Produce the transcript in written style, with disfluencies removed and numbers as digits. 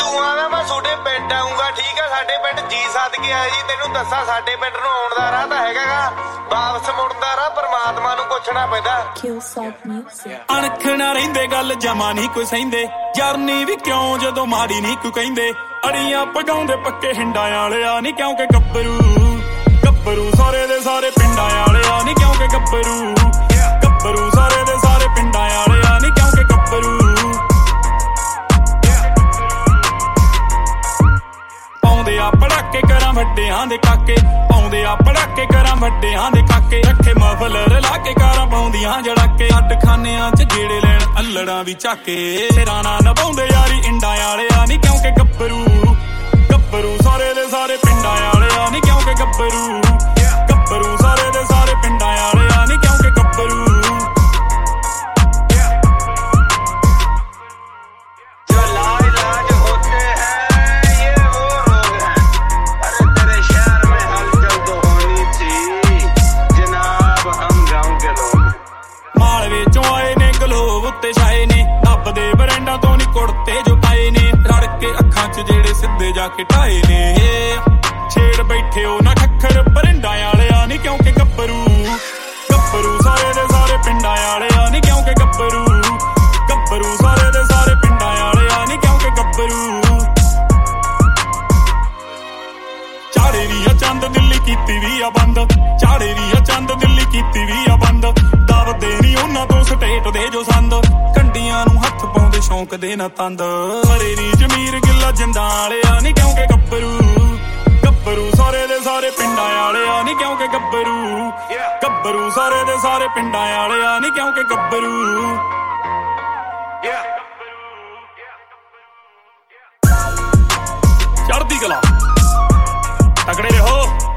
ਤੂੰ ਆਵੇਂ ਮੈਂ ਤੁਹਾਡੇ ਪਿੰਡ ਆਉਂਗਾ ਠੀਕ ਆ ਸਾਡੇ ਪਿੰਡ ਜੀ ਸੱਦ ਕੇ ਆਇਆ ਜੀ ਤੈਨੂੰ ਦੱਸਾਂ ਸਾਡੇ ਪਿੰਡ ਨੂੰ ਆਉਣ ਦਾ ਰਾਹ ਤਾਂ ਹੈਗਾ ਵਾਪਸ ਮੁੜਨ ਦਾ ਰਾਹ ਪਰਮਾਤਮਾ ਨੂੰ ਪੁੱਛਣਾ ਪੈਂਦਾ ਅਣਖਣਾ ਰਹਿੰਦੇ ਗੱਲ ਜਮਾ ਨਹੀਂ ਕੋਈ ਸਹਿੰਦੇ ਜਰਨੀ ਵੀ ਕਿਉਂ ਜਦੋਂ ਮਾੜੀ ਨਹੀਂ ਕੋਈ ਕਹਿੰਦੇ ਅੜੀਆਂ ਪਗਾਉਂਦੇ ਪੱਕੇ ਹਿੰਡਾਂ ਵਾਲਿਆ ਨਹੀਂ ਕਿਉਂਕਿ ਗੱਭਰੂ ਸਾਰੇ ਦੇ ਸਾਰੇ ਪਿੰਡਾਂ ਵਾਲਿਆ ਨਹੀਂ ਕਿਉਂਕਿ ਗੱਭਰੂ ਸਾਰੇ ਦੇ ਸਾਰੇ ਪਿੰਡਾਂ ਵਾਲਿਆ ਨਹੀਂ ਕਿਉਂਕਿ ਗੱਭਰੂ ਪਾਉਂਦੇ ਆ ਪੜਾਕੇ ਕਰਾਂ ਵੱਡਿਆਂ ਦੇ ਕਾਕੇ ਪਾਉਂਦੇ ਆ ਪੜਾਕੇ ਕਰਾਂ ਵੱਡਿਆਂ ਦੇ ਕਾਕੇ ਰੱਖੇ ਮਫਲਰ ਲਾ ਕੇ ਕਾਰਾਂ ਪਾਉਂਦੀਆਂ ਜੜਾਕੇ ਅੱਡ ਖਾਨਿਆਂ ਚ ਗੇੜੇ ਲੈਣ ਅੱਲੜਾਂ ਵੀ ਝਾਕੇ ਸਿਰਾਣਾ ਨਭਾਉਂਦੇ ਯਾਰੀ ਇੰਡਾਂ ਵਾਲਿਆ ਨਹੀਂ ਕਿਉਂਕਿ ਗੱਭਰੂ ਸਾਰੇ ਦੇ ਸਾਰੇ ਪਿੰਡਾਂ ਵਾਲਿਆ ਨਹੀਂ ਕਿਉਂਕਿ ਗੱਭਰੂ ਸਾਰੇ ਦੇ ਸਾਰੇ ਪਿੰਡਾਂ ਵਾਲਿਆ ਨਹੀਂ ਕਿਉਂਕਿ ਗੱਭਰੂ ਉੱਤੇ ਛਾਏ ਨੇ ਨੱਪਦੇ ਬਰੈਂਡਾਂ ਤੋਂ ਨੀ ਕੁੜਤੇ ਜੋ ਪਾਏ ਨੇ ਰੜ ਕੇ ਅੱਖਾਂ 'ਚ ਜਿਹੜੇ ਸਿੱਧੇ ਜਾ ਕੇ ਢਾਏ ਨੇ ਛੇੜ ਬੈਠੇ ਉਹ ਨਾ ਖੱਖਰ ਬਰਿੰਡਾਂ ਵਾਲਿਆ ਨੀ ਕਿਉਂਕਿ ਗੱਭਰੂ ਸਾਰੇ ਦੇ ਸਾਰੇ ਪਿੰਡਾਂ ਵਾਲਿਆ ਨੀ ਕਿਉਂਕਿ ਗੱਭਰੂ ਸਾਰੇ ਦੇ ਸਾਰੇ ਪਿੰਡਾਂ ਵਾਲਿਆ ਨੀ ਕਿਉਂਕਿ ਗੱਭਰੂ ਚਾੜੇ ਵੀ ਆ ਚੰਦ ਦਿੱਲੀ ਕੀਤੀ ਵੀ ਆ ਬੰਦ ਚਾੜੇ ਵੀ ਆ ਚੰਦ ਦਿੱਲੀ ਕੀਤੀ ਵੀ ਆ ਬੰਦ ਦਬਦੇ ਨੀ ਉਹਨਾਂ ਤੋਂ ਸਟੇਟ ਦੇ ਜੋ ਸੰਦ ਕੰਡੀਆਂ ਨੂੰ ਹੱਥ ਪਾਉਂਦੇ ਸ਼ੌਂਕ ਦੇ ਨਾ ਤੰਦ ਹਰੇ ਨੀ ਜ਼ਮੀਰ ਗਿੱਲਾ ਜਿੰਦਾਂ ਵਾਲਿਆ ਨੀ ਕਿਉਂਕਿ ਗੱਭਰੂ ਸਾਰੇ ਦੇ ਸਾਰੇ ਪਿੰਡਾਂ ਵਾਲਿਆ ਨੀ ਕਿਉਂਕਿ ਗੱਭਰੂ ਸਾਰੇ ਦੇ ਸਾਰੇ ਪਿੰਡਾਂ ਵਾਲਿਆ ਨੀ ਕਿਉਂਕਿ ਗੱਭਰੂ ਚੜ੍ਹਦੀ ਕਲਾ ਤਗੜੇ ਰਹੋ।